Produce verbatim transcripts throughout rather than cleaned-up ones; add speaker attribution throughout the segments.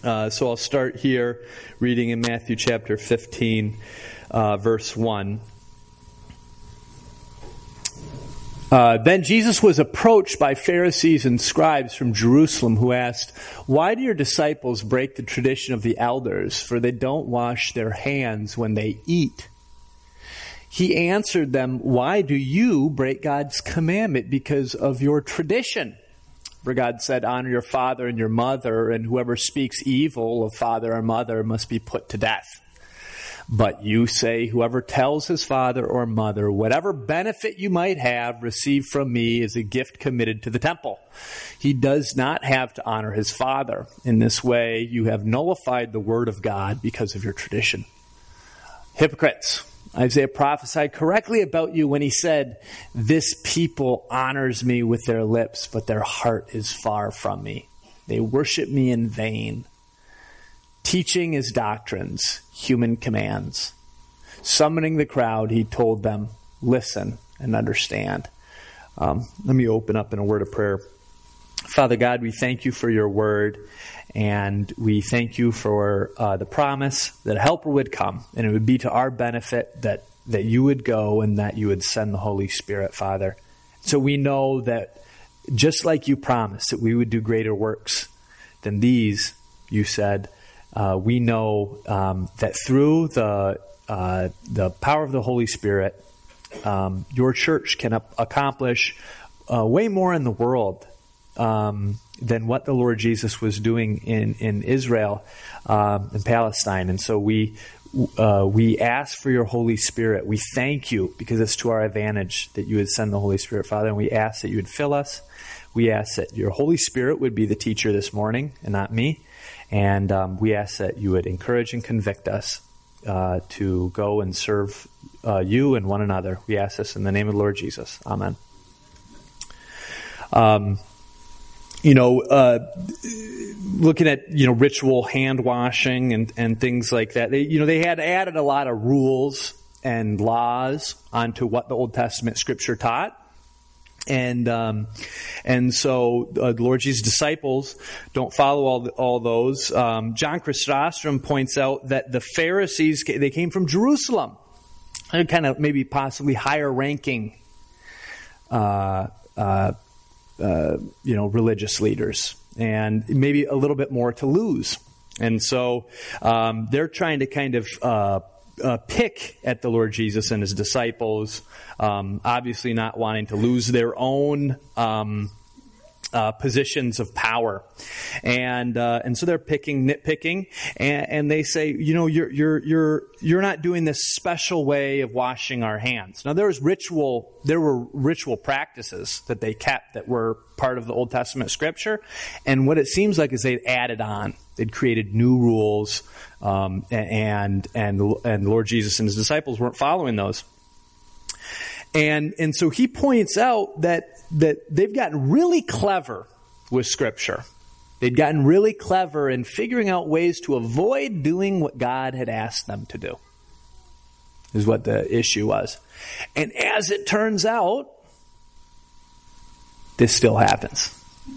Speaker 1: Uh, so I'll start here reading in Matthew chapter fifteen, uh, verse one. Uh, then Jesus was approached by Pharisees and scribes from Jerusalem who asked, "Why do your disciples break the tradition of the elders? For they don't wash their hands when they eat." He answered them, "Why do you break God's commandment because of your tradition? For God said, 'Honor your father and your mother, and whoever speaks evil of father or mother must be put to death.' But you say, 'Whoever tells his father or mother, whatever benefit you might have received from me is a gift committed to the temple. He does not have to honor his father. In this way, you have nullified the word of God because of your tradition. Hypocrites! Isaiah prophesied correctly about you when he said, 'This people honors me with their lips, but their heart is far from me. They worship me in vain, teaching as doctrines human commands.' Summoning the crowd, he told them, 'Listen and understand.'" Um, let me open up in a word of prayer. Father God, we thank you for your word, and we thank you for uh, the promise that a helper would come, and it would be to our benefit that, that you would go and that you would send the Holy Spirit, Father. So we know that just like you promised that we would do greater works than these, you said, Uh, we know um, that through the uh, the power of the Holy Spirit, um, your church can ap- accomplish uh, way more in the world um, than what the Lord Jesus was doing in in Israel um, and Palestine. And so we uh, we ask for your Holy Spirit. We thank you because it's to our advantage that you would send the Holy Spirit, Father. And we ask that you would fill us. We ask that your Holy Spirit would be the teacher this morning and not me. And um, we ask that you would encourage and convict us uh, to go and serve uh, you and one another. We ask this in the name of the Lord Jesus. Amen. Um, you know, uh, looking at, you know, ritual hand washing and, and things like that, they, you know, they had added a lot of rules and laws onto what the Old Testament scripture taught. And um, and so uh, the Lord Jesus' disciples don't follow all the, all those. Um, John Chrysostom points out that the Pharisees, they came from Jerusalem. They're kind of maybe possibly higher ranking, uh, uh, uh, you know, religious leaders, and maybe a little bit more to lose. And so um, they're trying to kind of uh, uh, pick at the Lord Jesus and his disciples. Um, obviously not wanting to lose their own um, uh, positions of power, and uh, and so they're picking, nitpicking, and, and they say, you know, you're you're you're you're not doing this special way of washing our hands. Now there was ritual, there were ritual practices that they kept that were part of the Old Testament scripture, and what it seems like is they'd added on, they'd created new rules, um, and and and Lord Jesus and his disciples weren't following those. And and so he points out that that they've gotten really clever with Scripture. They'd gotten really clever in figuring out ways to avoid doing what God had asked them to do, is what the issue was. And as it turns out, this still happens.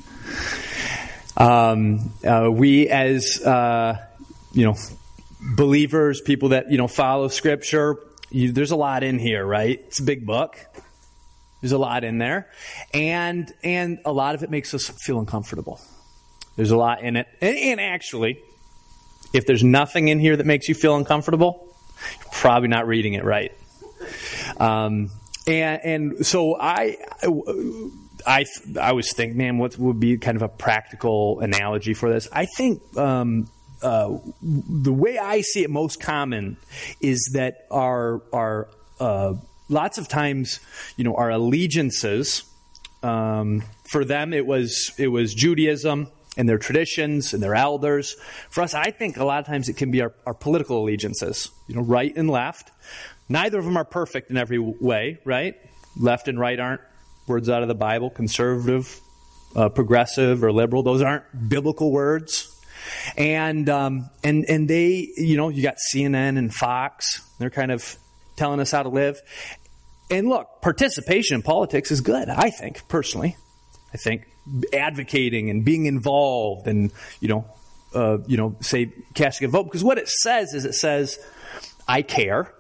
Speaker 1: Um, uh, we as, uh, you know, believers, people that, you know, follow Scripture, You, there's a lot in here, right? It's a big book. There's a lot in there. And and a lot of it makes us feel uncomfortable. There's a lot in it. And, and actually, if there's nothing in here that makes you feel uncomfortable, you're probably not reading it right. Um, and, and so I, I, I was thinking, man, what would be kind of a practical analogy for this? I think um, uh, the way I see it most common is that our our uh, lots of times, you know, our allegiances, um, for them it was it was Judaism and their traditions and their elders. For us, I think a lot of times it can be our, our political allegiances, you know, right and left. Neither of them are perfect in every way, right? Left and right aren't words out of the Bible. Conservative, uh, progressive, or liberal, those aren't biblical words. And um, and and they, you know, you got C N N and Fox. They're kind of telling us how to live. And look, participation in politics is good, I think, personally. I think advocating and being involved and, you know, uh, you know, say casting a vote, because what it says is it says, I care.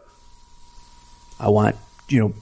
Speaker 1: I want, you know,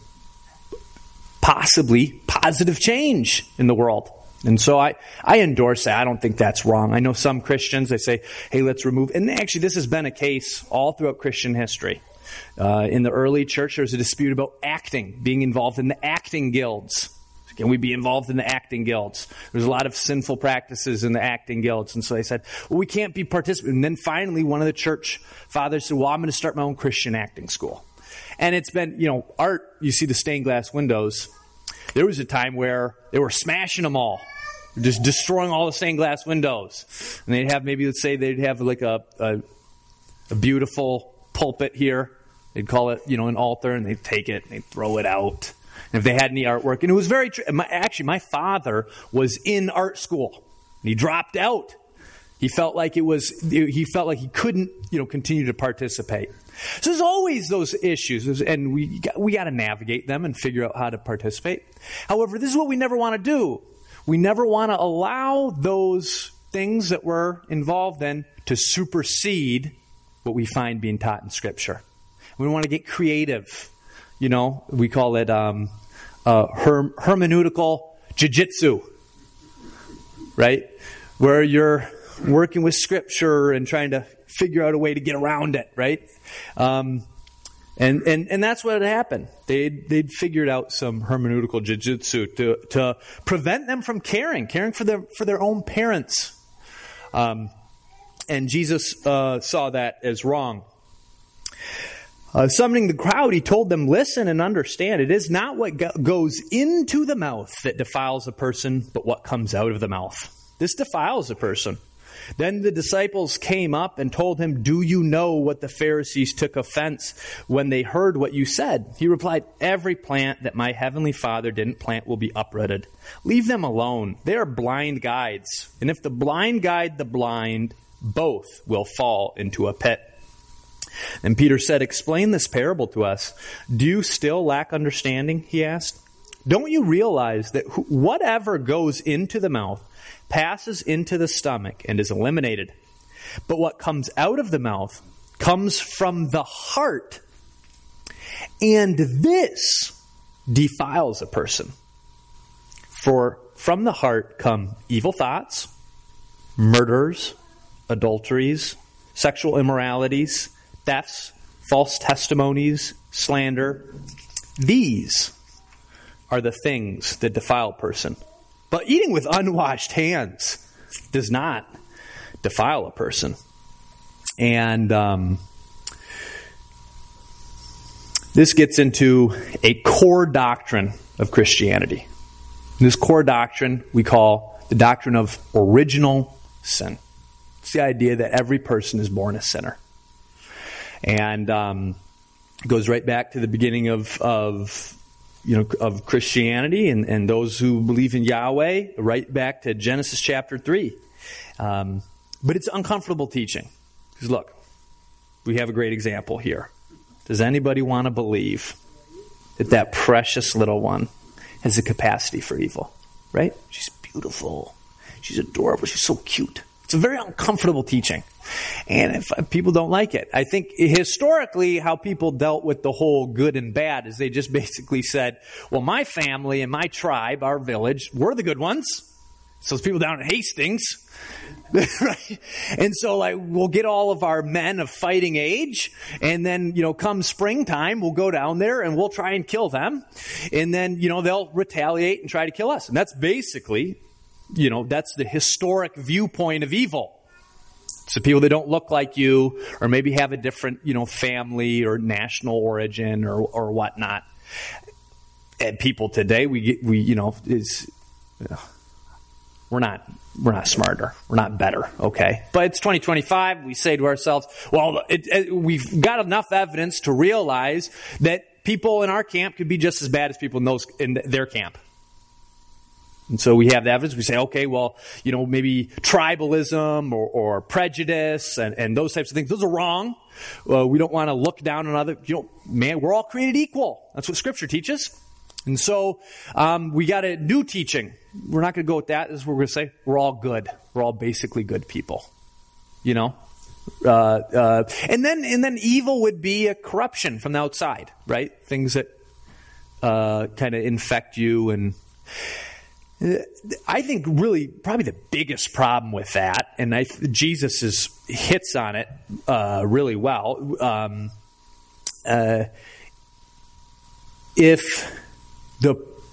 Speaker 1: possibly positive change in the world. And so I, I endorse that. I don't think that's wrong. I know some Christians, they say, hey, let's remove. And actually, this has been a case all throughout Christian history. Uh, in the early church, there was a dispute about acting, being involved in the acting guilds. Can we be involved in the acting guilds? There's a lot of sinful practices in the acting guilds. And so they said, well, we can't be participating. And then finally, one of the church fathers said, well, I'm going to start my own Christian acting school. And it's been, you know, art, you see the stained glass windows. There was a time where they were smashing them all, just destroying all the stained glass windows. And they'd have, maybe let's say they'd have like a, a, a beautiful pulpit here. They'd call it, you know, an altar, and they'd take it and they'd throw it out. And if they had any artwork, and it was very, tr- my, actually, my father was in art school, and he dropped out. He felt like it was, he felt like he couldn't, you know, continue to participate. So there's always those issues, and we got, we got to navigate them and figure out how to participate. However, this is what we never want to do. We never want to allow those things that we're involved in to supersede what we find being taught in Scripture. We want to get creative. You know, we call it um, uh, herm- hermeneutical jiu-jitsu, right? Where you're working with Scripture and trying to figure out a way to get around it, right? Um, and, and, and that's what had happened. They'd, they'd figured out some hermeneutical jiu-jitsu to, to prevent them from caring, caring for their, for their own parents. Um, and Jesus uh, saw that as wrong. Uh, summoning the crowd, he told them, listen and understand, it is not what go- goes into the mouth that defiles a person, but what comes out of the mouth. This defiles a person. Then the disciples came up and told him, do you know what the Pharisees took offense when they heard what you said? He replied, every plant that my heavenly Father didn't plant will be uprooted. Leave them alone. They are blind guides. And if the blind guide the blind, both will fall into a pit. And Peter said, explain this parable to us. Do you still lack understanding? He asked. Don't you realize that whatever goes into the mouth passes into the stomach and is eliminated? But what comes out of the mouth comes from the heart. And this defiles a person. For from the heart come evil thoughts, murders, adulteries, sexual immoralities, thefts, false testimonies, slander. These are the things that defile a person. But eating with unwashed hands does not defile a person. And um, this gets into a core doctrine of Christianity. This core doctrine we call the doctrine of original sin. It's the idea that every person is born a sinner. And um, it goes right back to the beginning of, of you know, of Christianity and, and those who believe in Yahweh, right back to Genesis chapter three. Um, but it's uncomfortable teaching. Because look, we have a great example here. Does anybody want to believe that that precious little one has the capacity for evil? Right? She's beautiful. She's adorable. She's so cute. It's a very uncomfortable teaching. And if people don't like it, I think historically how people dealt with the whole good and bad is they just basically said, well, my family and my tribe, our village, we're the good ones. So it's people down in Hastings. Right? And so like we'll get all of our men of fighting age, and then, you know, come springtime, we'll go down there and we'll try and kill them. And then, you know, they'll retaliate and try to kill us. And that's basically, you know, that's the historic viewpoint of evil. So people that don't look like you, or maybe have a different, you know, family or national origin or or whatnot. And people today, we get, we you know is you know, we're not we're not smarter, we're not better, okay? But it's twenty twenty-five. We say to ourselves, well, it, it, we've got enough evidence to realize that people in our camp could be just as bad as people in those in their camp. And so we have the evidence. We say, okay, well, you know, maybe tribalism or, or prejudice and, and those types of things, those are wrong. Uh, we don't want to look down on other, you know, man, we're all created equal. That's what Scripture teaches. And so um, we got a new teaching. We're not going to go with that. This is what we're going to say. We're all good. We're all basically good people. you know. Uh, uh, and then, and then evil would be a corruption from the outside, right? Things that uh, kind of infect you. And I think really probably the biggest problem with that, and I, Jesus is, hits on it uh, really well. Um, uh, if the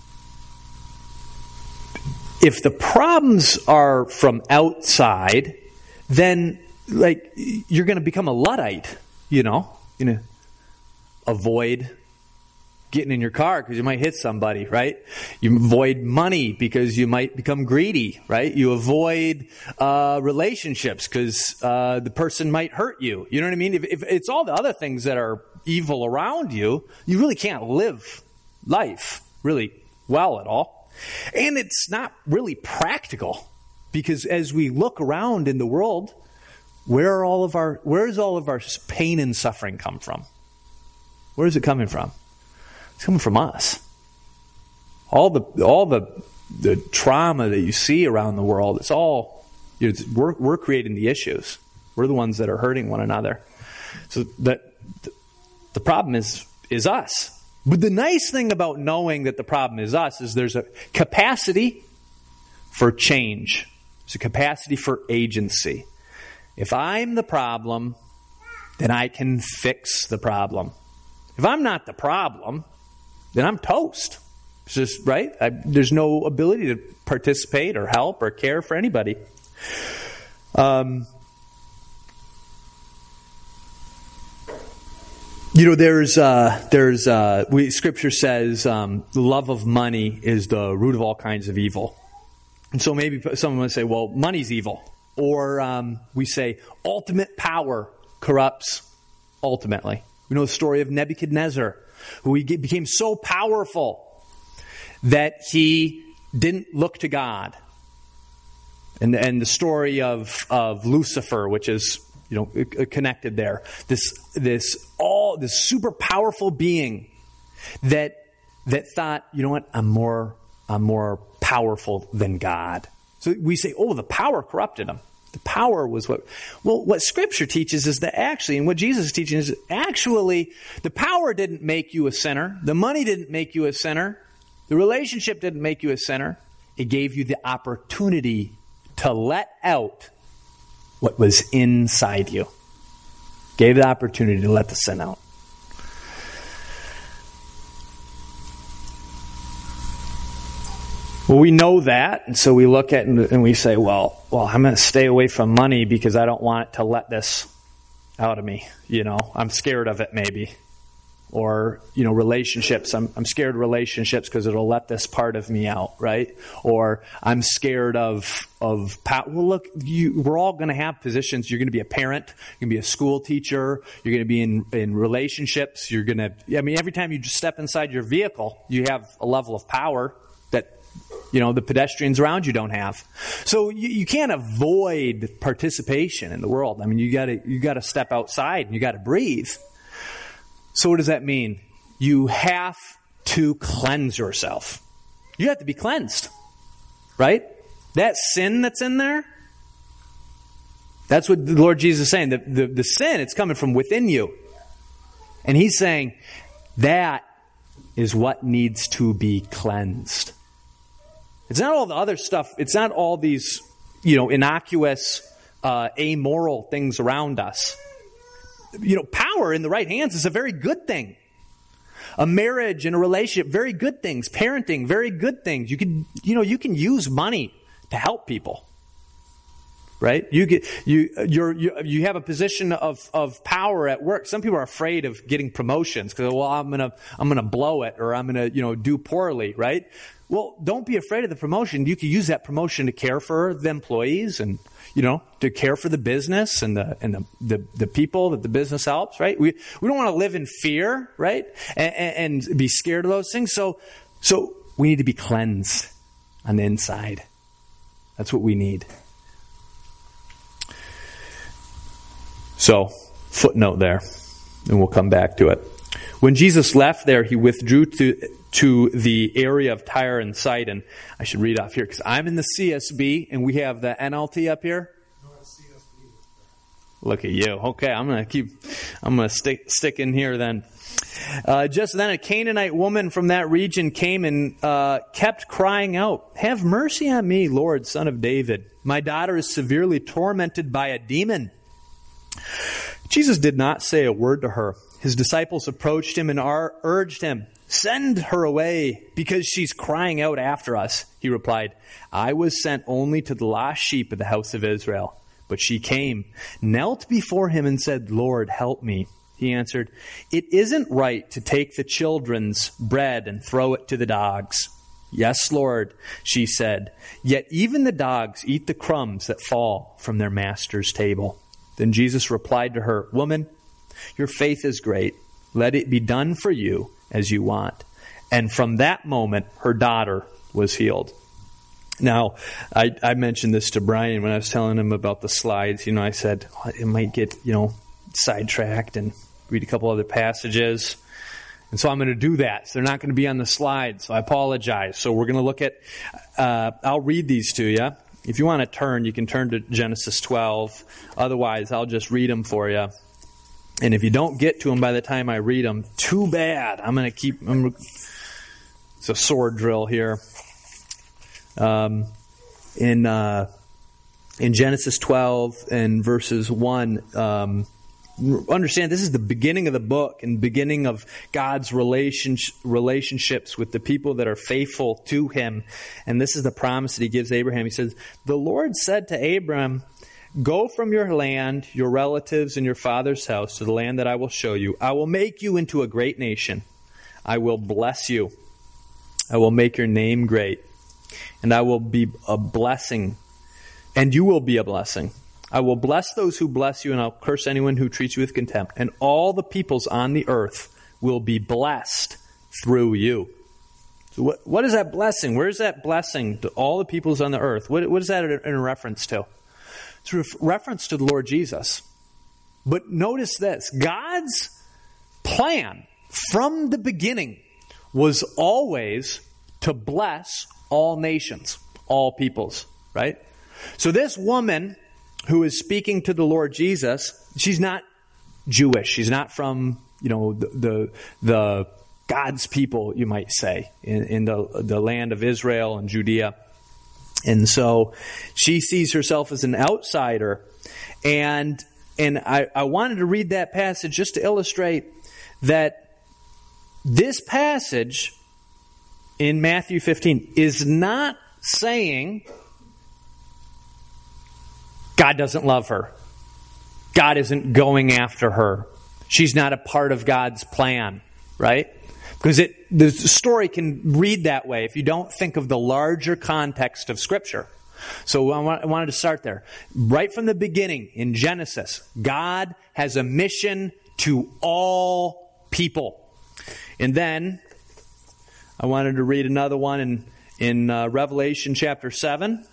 Speaker 1: if the problems are from outside, then like you're going to become a Luddite, you know, you know, avoid getting in your car because you might hit somebody, right? You avoid money because you might become greedy, right? You avoid uh, relationships because uh, the person might hurt you. You know what I mean? If, if it's all the other things that are evil around you, you really can't live life really well at all. And it's not really practical because as we look around in the world, Where are all of our? Where does all of our pain and suffering come from? Where is it coming from? It's coming from us. All the all the the trauma that you see around the world. It's all you know, it's, we're we're creating the issues. We're the ones that are hurting one another. So that the problem is is us. But the nice thing about knowing that the problem is us is there's a capacity for change. There's a capacity for agency. If I'm the problem, then I can fix the problem. If I'm not the problem, then I'm toast. It's just, right? I, there's no ability to participate or help or care for anybody. Um, you know, there's, uh, there's, uh, we, Scripture says, um, the love of money is the root of all kinds of evil. And so maybe someone would say, well, money's evil. Or um, we say, ultimate power corrupts ultimately. We know the story of Nebuchadnezzar, who he became so powerful that he didn't look to God. And, and the story of, of Lucifer, which is, you know, connected there. This this all this super powerful being that that thought, you know what, I'm more I'm more powerful than God. So we say, oh, the power corrupted him. The power was what... Well, what Scripture teaches is that actually, and what Jesus is teaching is actually, the power didn't make you a sinner. The money didn't make you a sinner. The relationship didn't make you a sinner. It gave you the opportunity to let out what was inside you. Gave the opportunity to let the sin out. Well, we know that, and so we look at it and we say, well, well, I'm going to stay away from money because I don't want it to let this out of me. You know, I'm scared of it maybe. Or, you know, relationships. I'm, I'm scared of relationships because it'll let this part of me out, right? Or I'm scared of, of, well, look, you, we're all going to have positions. You're going to be a parent. You're going to be a school teacher. You're going to be in, in relationships. You're going to, I mean, every time you just step inside your vehicle, you have a level of power that, you know, the pedestrians around you don't have. So you, you can't avoid participation in the world. I mean, you gotta, you gotta step outside and you gotta breathe. So what does that mean? You have to cleanse yourself. You have to be cleansed. Right? That sin that's in there, that's what the Lord Jesus is saying. The, the, the sin, it's coming from within you. And He's saying that is what needs to be cleansed. It's not all the other stuff. It's not all these, you know, innocuous, uh, amoral things around us. You know, power in the right hands is a very good thing. A marriage and a relationship, very good things. Parenting, very good things. You can, you know, you can use money to help people. Right? You get you you're, you you have a position of of power at work. Some people are afraid of getting promotions because, well, I'm gonna I'm gonna blow it or I'm gonna you know do poorly. Right? Well, don't be afraid of the promotion. You can use that promotion to care for the employees and, you know, to care for the business and the and the, the, the people that the business helps, right? We we don't want to live in fear, right? And, and be scared of those things. So so we need to be cleansed on the inside. That's what we need. So, footnote there, and we'll come back to it. When Jesus left there, he withdrew to to the area of Tyre and Sidon. I should read off here because I'm in the C S B and we have the N L T up here.
Speaker 2: No, it's C S B.
Speaker 1: Look at you. Okay, I'm going to keep, I'm going to stick, stick in here then. Uh, just then a Canaanite woman from that region came and uh, kept crying out, "Have mercy on me, Lord, Son of David. My daughter is severely tormented by a demon." Jesus did not say a word to her. His disciples approached him and ar- urged him, "Send her away, because she's crying out after us." He replied, "I was sent only to the lost sheep of the house of Israel." But she came, knelt before him and said, "Lord, help me." He answered, "It isn't right to take the children's bread and throw it to the dogs." "Yes, Lord," she said, "yet even the dogs eat the crumbs that fall from their master's table." Then Jesus replied to her, "Woman, your faith is great. Let it be done for you as you want." And from that moment, her daughter was healed. Now, I, I mentioned this to Brian when I was telling him about the slides. You know, I said, oh, it might get, you know, sidetracked and read a couple other passages. And so I'm going to do that. So they're not going to be on the slides. So I apologize. So we're going to look at, uh, I'll read these to you. If you want to turn, you can turn to Genesis twelve. Otherwise, I'll just read them for you. And if you don't get to them by the time I read them, too bad. I'm going to keep, I'm, it's a sword drill here. Um, in, uh, in Genesis twelve and verses one, um, understand this is the beginning of the book and beginning of God's relationship, relationships with the people that are faithful to him. And this is the promise that he gives Abraham. He says, "The Lord said to Abram, go from your land, your relatives, and your father's house to the land that I will show you. I will make you into a great nation. I will bless you. I will make your name great. And I will be a blessing. And you will be a blessing. I will bless those who bless you, and I'll curse anyone who treats you with contempt. And all the peoples on the earth will be blessed through you." So what, what is that blessing? Where is that blessing to all the peoples on the earth? What, what is that in reference to? It's a reference to the Lord Jesus. But notice this. God's plan from the beginning was always to bless all nations, all peoples, right? So this woman who is speaking to the Lord Jesus, she's not Jewish. She's not from, you know, the the, the God's people, you might say, in, in the, the land of Israel and Judea. And so she sees herself as an outsider. And and I, I wanted to read that passage just to illustrate that this passage in Matthew fifteen is not saying God doesn't love her. God isn't going after her. She's not a part of God's plan, right? Because it, the story can read that way if you don't think of the larger context of Scripture. So I wanted to start there. Right from the beginning in Genesis, God has a mission to all people. And then I wanted to read another one in, in uh, Revelation chapter seven.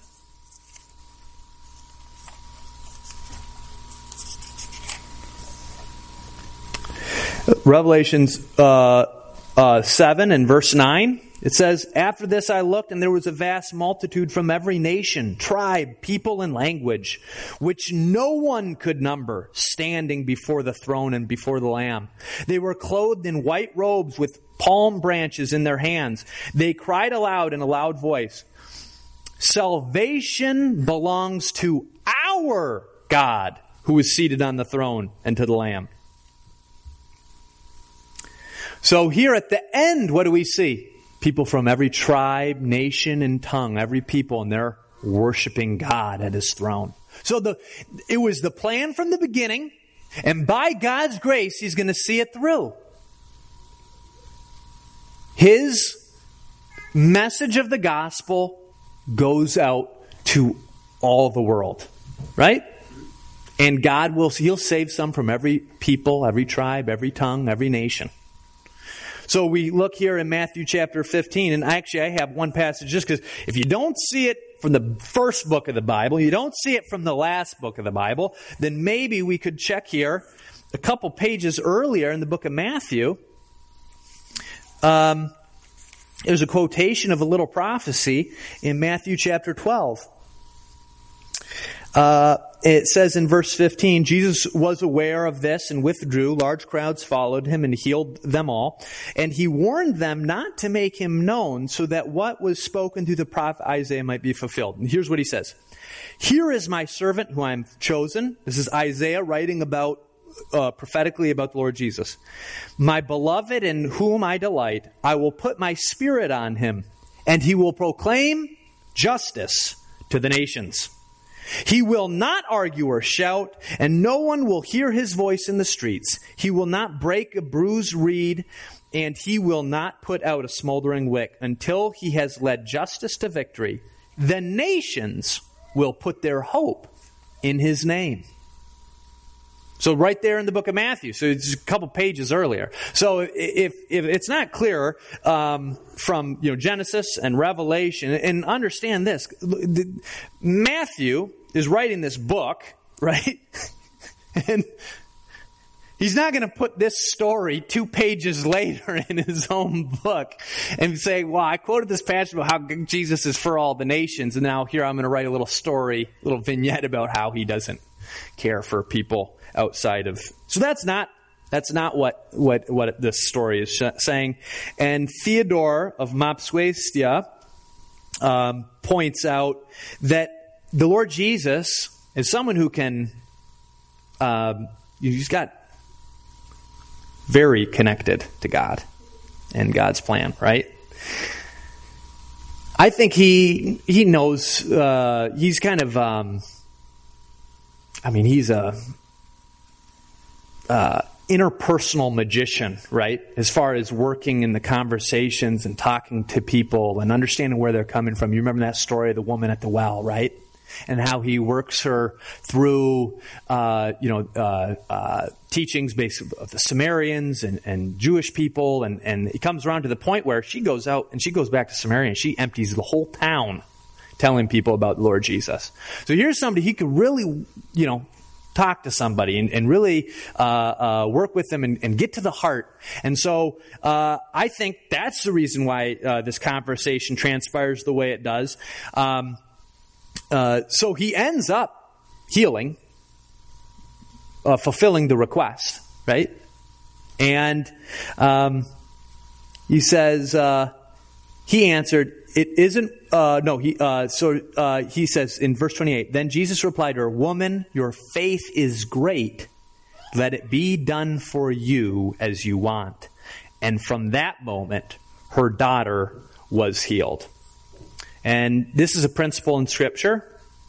Speaker 1: Revelations uh, uh, seven and verse nine. It says, "After this I looked, and there was a vast multitude from every nation, tribe, people, and language, which no one could number, standing before the throne and before the Lamb. They were clothed in white robes with palm branches in their hands. They cried aloud in a loud voice, 'Salvation belongs to our God, who is seated on the throne, and to the Lamb.'" So here at the end, what do we see? People from every tribe, nation, and tongue, every people, and they're worshiping God at His throne. So the it was the plan from the beginning, and by God's grace, He's going to see it through. His message of the gospel goes out to all the world, right? And God will, He'll save some from every people, every tribe, every tongue, every nation. So we look here in Matthew chapter fifteen, and actually I have one passage just because if you don't see it from the first book of the Bible, you don't see it from the last book of the Bible, then maybe we could check here a couple pages earlier in the book of Matthew. Um, there's a quotation of a little prophecy in Matthew chapter twelve. Uh, it says in verse fifteen, Jesus was aware of this and withdrew. Large crowds followed him and healed them all. And he warned them not to make him known so that what was spoken through the prophet Isaiah might be fulfilled. And here's what he says. Here is my servant who I am chosen. This is Isaiah writing about, uh, prophetically about the Lord Jesus. My beloved in whom I delight, I will put my spirit on him, and he will proclaim justice to the nations. He will not argue or shout, and no one will hear his voice in the streets. He will not break a bruised reed, and he will not put out a smoldering wick until he has led justice to victory. The nations will put their hope in his name. So right there in the book of Matthew. So it's a couple pages earlier. So if if it's not clear um, from you know Genesis and Revelation, and understand this, Matthew is writing this book, right? And he's not going to put this story two pages later in his own book and say, well, I quoted this passage about how Jesus is for all the nations, and now here I'm going to write a little story, a little vignette about how he doesn't care for people outside of. So that's not that's not what what what this story is sh- saying. And Theodore of Mopsuestia um, points out that the Lord Jesus is someone who can. Um, he's got very connected to God and God's plan, right? I think he he knows. Uh, he's kind of. Um, I mean, he's a. Uh, interpersonal magician, right? As far as working in the conversations and talking to people and understanding where they're coming from. You remember that story of the woman at the well, right? And how he works her through, uh, you know, uh, uh, teachings based of the Samaritans and, and Jewish people. And, and it comes around to the point where she goes out and she goes back to Samaria and she empties the whole town telling people about the Lord Jesus. So here's somebody he could really, you know, talk to somebody and, and really uh, uh, work with them and, and get to the heart. And so uh, I think that's the reason why uh, this conversation transpires the way it does. Um, uh, so he ends up healing, uh, fulfilling the request, right? And um, he says, uh, he answered, it isn't, uh, no, he, uh, so, uh, he says in verse twenty-eight, then Jesus replied to her, woman, your faith is great. Let it be done for you as you want. And from that moment, her daughter was healed. And this is a principle in Scripture.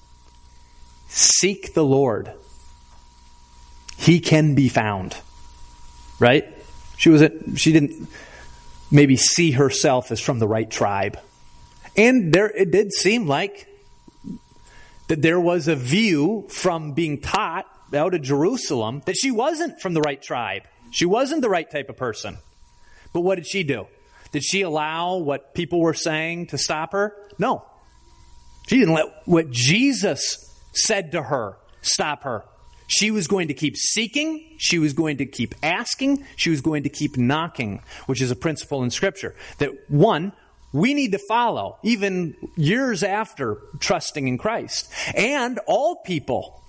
Speaker 1: Seek the Lord. He can be found. Right? She was, a, she didn't maybe see herself as from the right tribe. And there, it did seem like that there was a view from being taught out of Jerusalem that she wasn't from the right tribe. She wasn't the right type of person. But what did she do? Did she allow what people were saying to stop her? No. She didn't let what Jesus said to her stop her. She was going to keep seeking. She was going to keep asking. She was going to keep knocking, which is a principle in Scripture. That one, we need to follow, even years after trusting in Christ. And all people.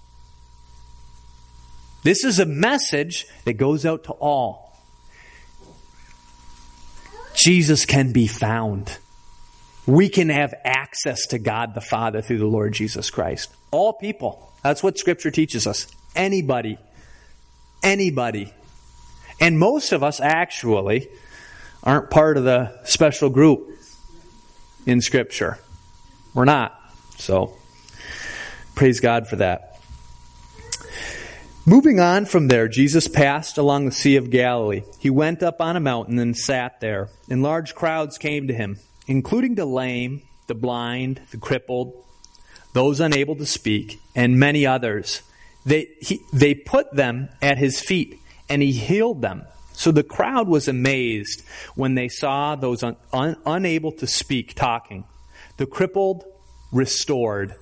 Speaker 1: This is a message that goes out to all. Jesus can be found. We can have access to God the Father through the Lord Jesus Christ. All people. That's what Scripture teaches us. Anybody. Anybody. And most of us actually aren't part of the special group in Scripture. We're not. So, praise God for that. Moving on from there, Jesus passed along the Sea of Galilee. He went up on a mountain and sat there, and large crowds came to him, including the lame, the blind, the crippled, those unable to speak, and many others. They, he, they put them at his feet, and he healed them. So the crowd was amazed when they saw those un, un, unable to speak talking, the crippled restored,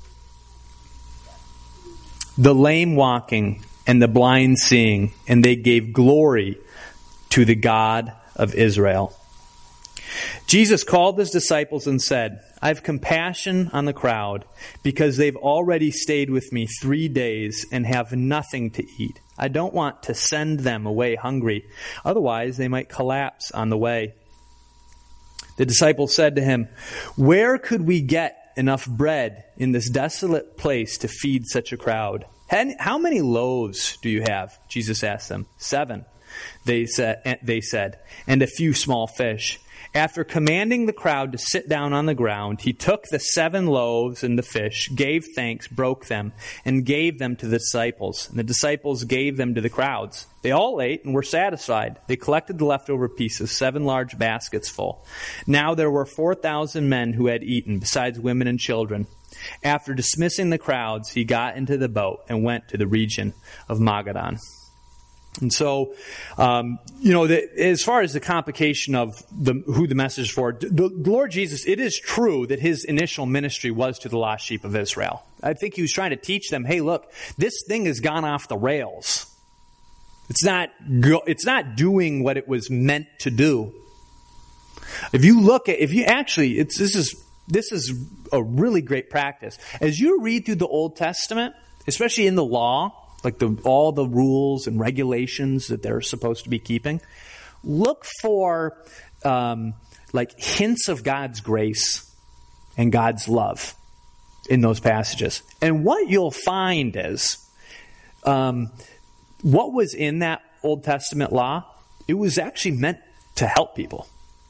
Speaker 1: the lame walking, and the blind seeing, and they gave glory to the God of Israel. Jesus called his disciples and said, I have compassion on the crowd because they've already stayed with me three days and have nothing to eat. I don't want to send them away hungry. Otherwise, they might collapse on the way. The disciples said to him, where could we get enough bread in this desolate place to feed such a crowd? How many loaves do you have? Jesus asked them. Seven, they said, they said, and a few small fish. After commanding the crowd to sit down on the ground, he took the seven loaves and the fish, gave thanks, broke them, and gave them to the disciples. And the disciples gave them to the crowds. They all ate and were satisfied. They collected the leftover pieces, seven large baskets full. Now there were four thousand men who had eaten, besides women and children. After dismissing the crowds, he got into the boat and went to the region of Magadan. And so, um, you know, the, as far as the complication of the, who the message is for, the, the Lord Jesus, it is true that his initial ministry was to the lost sheep of Israel. I think he was trying to teach them, hey, look, this thing has gone off the rails. It's not, go, it's not doing what it was meant to do. If you look at, if you actually, it's, this is, this is a really great practice. As you read through the Old Testament, especially in the law, like the, all the rules and regulations that they're supposed to be keeping, look for um, like hints of God's grace and God's love in those passages. And what you'll find is um, what was in that Old Testament law, it was actually meant to help people.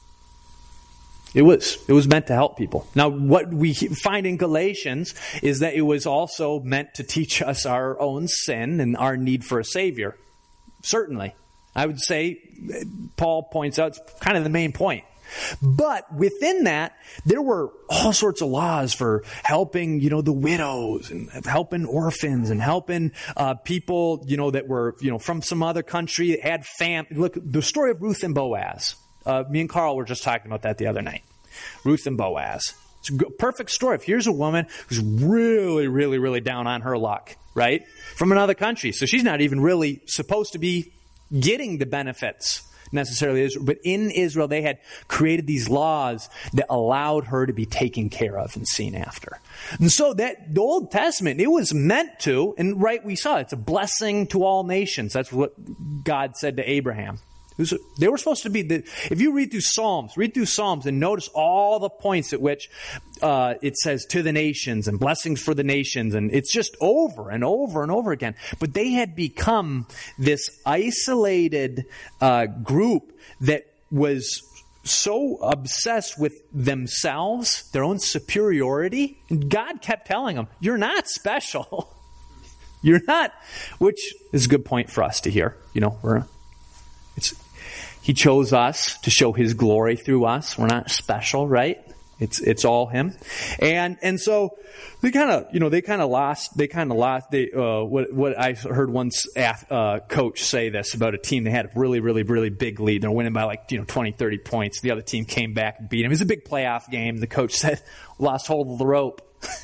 Speaker 1: It was. It was meant to help people. Now, what we find in Galatians is that it was also meant to teach us our own sin and our need for a Savior. Certainly. I would say, Paul points out, it's kind of the main point. But within that, there were all sorts of laws for helping, you know, the widows and helping orphans and helping uh, people, you know, that were, you know, from some other country that had fam. Look, the story of Ruth and Boaz. Uh, me and Carl were just talking about that the other night. Ruth and Boaz. It's a perfect story. If here's a woman who's really, really, really down on her luck, right? From another country. So she's not even really supposed to be getting the benefits necessarily. But in Israel, they had created these laws that allowed her to be taken care of and seen after. And so that the Old Testament, it was meant to, and right, we saw it, it's a blessing to all nations. That's what God said to Abraham. Was, they were supposed to be, the, if you read through Psalms, read through Psalms and notice all the points at which uh, it says to the nations and blessings for the nations, and it's just over and over and over again. But they had become this isolated uh, group that was so obsessed with themselves, their own superiority, and God kept telling them, you're not special. You're not, which is a good point for us to hear. You know, we're It's, he chose us to show his glory through us. We're not special, right? It's it's all him, and and so they kind of you know they kind of lost they kind of lost they uh, what what I heard one uh, coach say this about a team. They had a really really really big lead. They're winning by like you know twenty, thirty points. The other team came back and beat them. It was a big playoff game. The coach said, "Lost hold of the rope."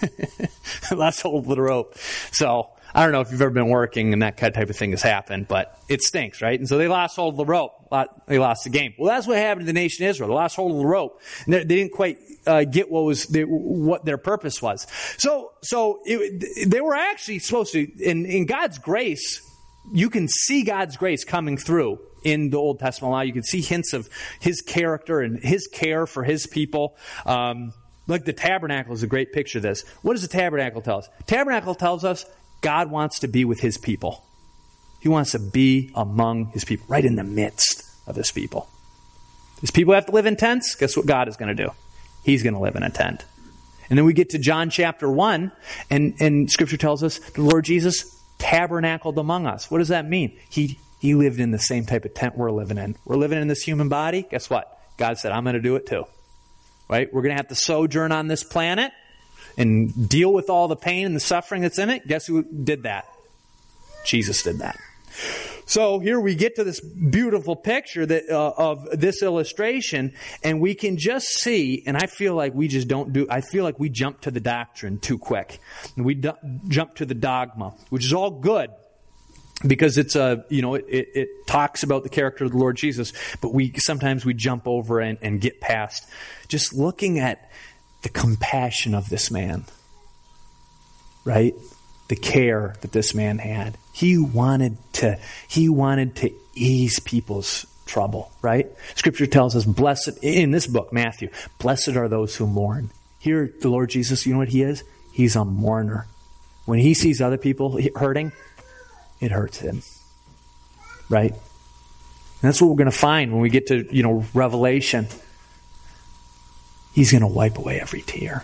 Speaker 1: Lost hold of the rope. So. I don't know if you've ever been working and that kind of type of thing has happened, but it stinks, right? And so they lost hold of the rope. They lost the game. Well, that's what happened to the nation of Israel. They lost hold of the rope. And they didn't quite uh, get what was the, what their purpose was. So, so it, they were actually supposed to, in, in God's grace, you can see God's grace coming through in the Old Testament law. You can see hints of his character and his care for his people. Um, like the tabernacle is a great picture of this. What does the tabernacle tell us? Tabernacle tells us God wants to be with his people. He wants to be among his people, right in the midst of his people. His people have to live in tents. Guess what God is going to do? He's going to live in a tent. And then we get to John chapter one, and, and Scripture tells us the Lord Jesus tabernacled among us. What does that mean? He, he lived in the same type of tent we're living in. We're living in this human body. Guess what? God said, I'm going to do it too. Right? We're going to have to sojourn on this planet and deal with all the pain and the suffering that's in it. Guess who did that? Jesus did that. So here we get to this beautiful picture that uh, of this illustration, and we can just see, and I feel like we just don't do, I feel like we jump to the doctrine too quick. And we do, jump to the dogma, which is all good. because it's a, you know, it, it, it talks about the character of the Lord Jesus, but we sometimes we jump over and, and get past just looking at the compassion of this man, right? The care that this man had. He wanted to, he wanted to ease people's trouble, right? Scripture tells us, blessed, in this book, Matthew, blessed are those who mourn. Here, the Lord Jesus, you know what he is? He's a mourner. When he sees other people hurting, it hurts him, right? And that's what we're going to find when we get to, you know, Revelation. He's going to wipe away every tear.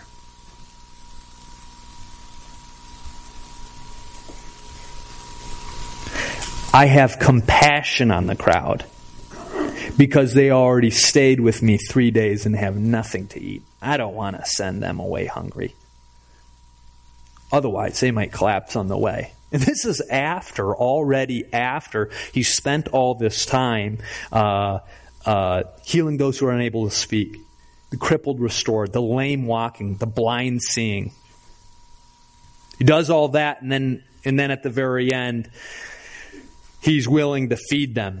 Speaker 1: I have compassion on the crowd because they already stayed with me three days and have nothing to eat. I don't want to send them away hungry. Otherwise, they might collapse on the way. And this is after, already after he spent all this time uh, uh, healing those who are unable to speak, the crippled restored, the lame walking, the blind seeing. He does all that, and then and then at the very end, he's willing to feed them.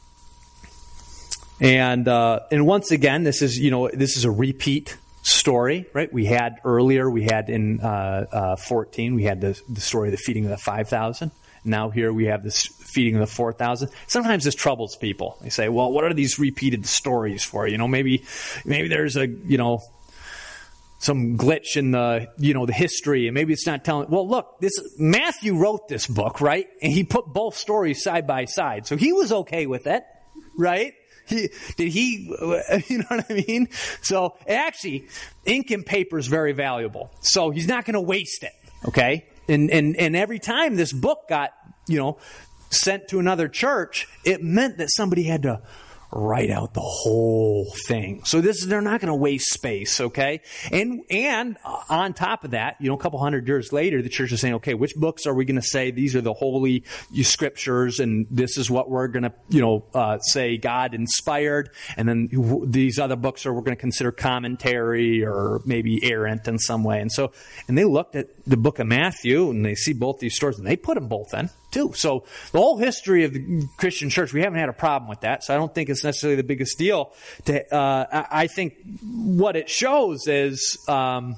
Speaker 1: And uh, and once again, this is you know this is a repeat story, right? We had earlier, we had in uh, uh, fourteen, we had the, the story of the feeding of the five thousand. Now here we have this feeding of the four thousand. Sometimes this troubles people. They say, well, what are these repeated stories for? You know, maybe maybe there's a, you know, some glitch in the, you know, the history, and maybe it's not telling. Well, look, this Matthew wrote this book, right? And he put both stories side by side. So he was okay with it, right? He, did he, you know what I mean? So actually, ink and paper is very valuable. So he's not going to waste it, okay? And, and, and every time this book got, you know, sent to another church, it meant that somebody had to write out the whole thing. So this is, they're not going to waste space, okay? And and on top of that, you know, a couple hundred years later, the church is saying, okay, which books are we going to say these are the holy scriptures, and this is what we're going to, you know, uh, say God inspired, and then these other books are we're going to consider commentary or maybe errant in some way. And so, and they looked at the book of Matthew, and they see both these stories, and they put them both in too. So the whole history of the Christian church, we haven't had a problem with that. So I don't think it's necessarily the biggest deal. To, uh, I think what it shows is um,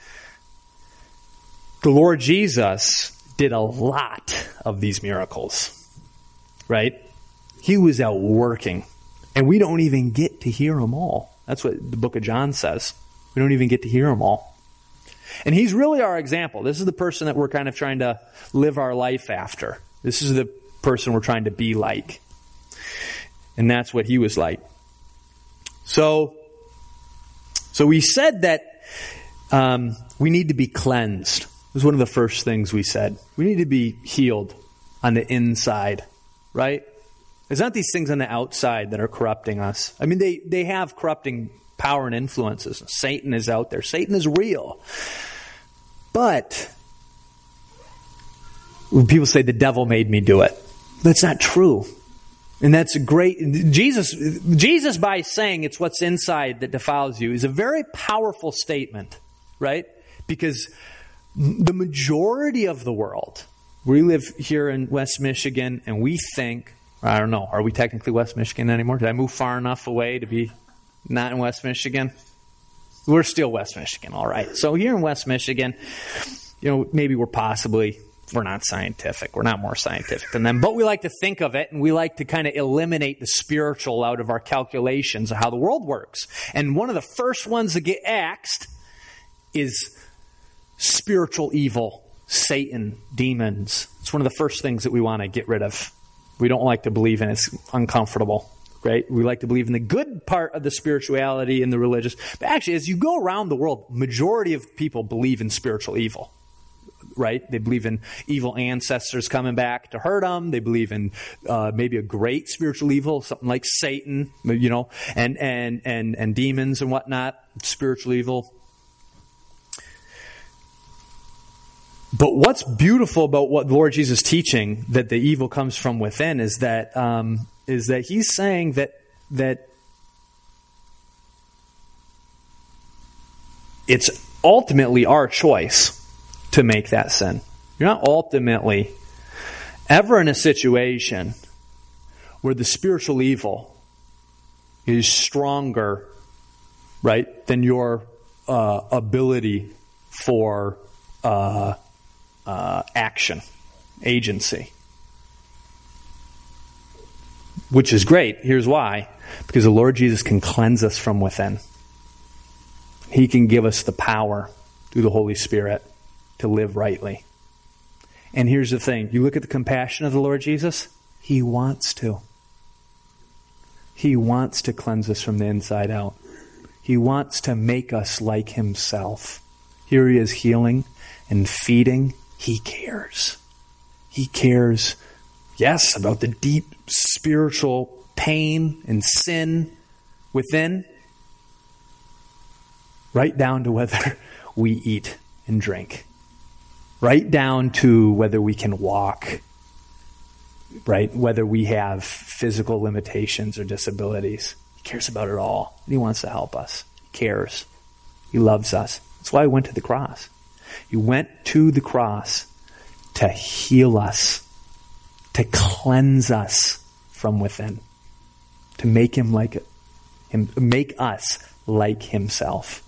Speaker 1: the Lord Jesus did a lot of these miracles, right? He was out working, and we don't even get to hear them all. That's what the book of John says. We don't even get to hear them all. And he's really our example. This is the person that we're kind of trying to live our life after. This is the person we're trying to be like. And that's what he was like. So, so we said that um, we need to be cleansed. It was one of the first things we said. We need to be healed on the inside, right? It's not these things on the outside that are corrupting us. I mean, they, they have corrupting power and influences. Satan is out there. Satan is real. But when people say the devil made me do it, that's not true. And that's a great, Jesus, Jesus by saying it's what's inside that defiles you is a very powerful statement, right? Because the majority of the world, we live here in West Michigan, and we think, I don't know, are we technically West Michigan anymore? Did I move far enough away to be not in West Michigan? We're still West Michigan, all right. So here in West Michigan, you know, maybe we're possibly, we're not scientific. We're not more scientific than them. But we like to think of it, and we like to kind of eliminate the spiritual out of our calculations of how the world works. And one of the first ones that get axed is spiritual evil, Satan, demons. It's one of the first things that we want to get rid of. We don't like to believe in it. It's uncomfortable. Right? We like to believe in the good part of the spirituality and the religious. But actually, as you go around the world, majority of people believe in spiritual evil. Right? They believe in evil ancestors coming back to hurt them. They believe in uh, maybe a great spiritual evil, something like Satan, you know, and and and and demons and whatnot, spiritual evil. But what's beautiful about what the Lord Jesus is teaching, that the evil comes from within, is that um, is that he's saying that that it's ultimately our choice to make that sin. You're not ultimately ever in a situation where the spiritual evil is stronger, right, than your uh, ability for uh, uh, action, agency. Which is great. Here's why. Because the Lord Jesus can cleanse us from within. He can give us the power through the Holy Spirit to live rightly. And here's the thing. You look at the compassion of the Lord Jesus, He wants to. He wants to cleanse us from the inside out. He wants to make us like Himself. Here He is healing and feeding. He cares. He cares, yes, about the deep spiritual pain and sin within, right down to whether we eat and drink. Right down to whether we can walk, right? Whether we have physical limitations or disabilities. He cares about it all. And He wants to help us. He cares. He loves us. That's why He went to the cross. He went to the cross to heal us, to cleanse us from within, to make him like him, make us like Himself.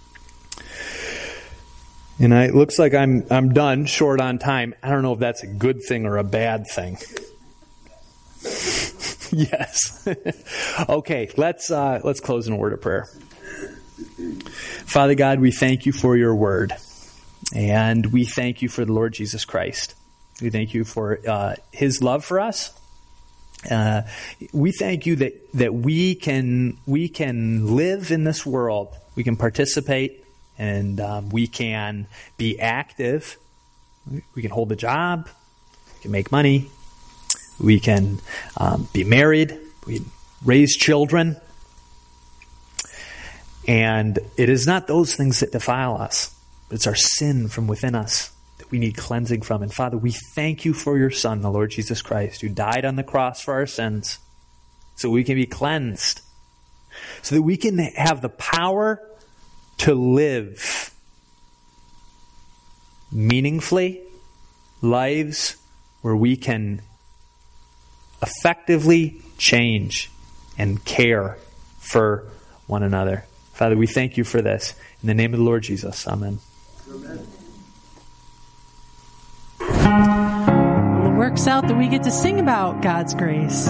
Speaker 1: And I, it looks like I'm I'm done, short on time. I don't know if that's a good thing or a bad thing. Yes. Okay, let's uh, let's close in a word of prayer. Father God, we thank You for Your word, and we thank You for the Lord Jesus Christ. We thank You for uh, His love for us. Uh, we thank You that that we can we can live in this world. We can participate. And um, we can be active. We can hold a job. We can make money. We can um, be married. We can raise children. And it is not those things that defile us. It's our sin from within us that we need cleansing from. And Father, we thank You for Your Son, the Lord Jesus Christ, who died on the cross for our sins so we can be cleansed. So that we can have the power to live meaningfully, lives where we can effectively change and care for one another. Father, we thank You for this. In the name of the Lord Jesus, amen.
Speaker 2: Amen. Well, it works out that we get to sing about God's grace.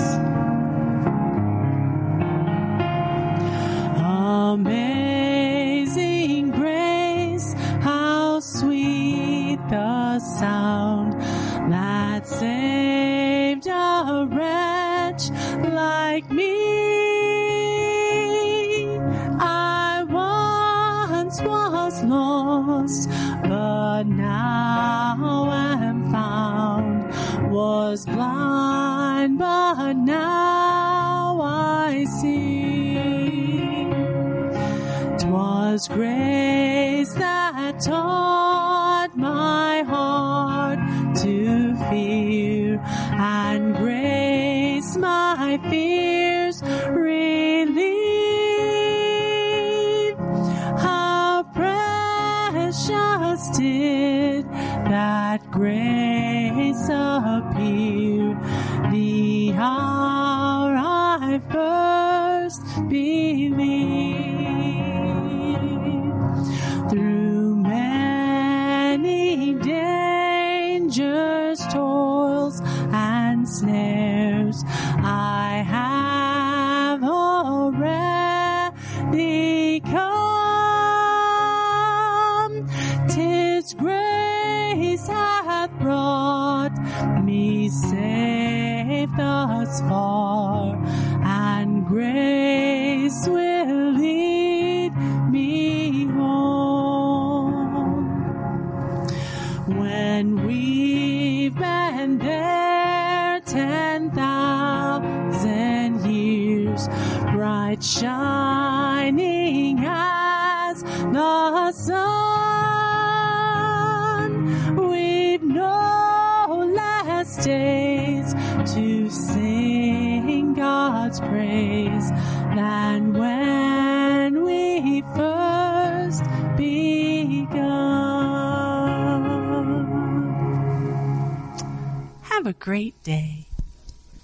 Speaker 2: Amazing grace, how sweet the sound that saved a wretch like me. I once was lost, but now am found, was blind, but now I see. 'Twas grace that taught my heart to fear, and grace my fears relieve. How precious did that grace appear, the hour I first believed. Through many dangers, toils, and snares, I have already come. 'Tis grace hath brought me safe thus far, and grace will lead me home. When we've been there ten thousand years, bright shining as the sun, we've no less days to sing God's praise than when we first begun. Have a great day.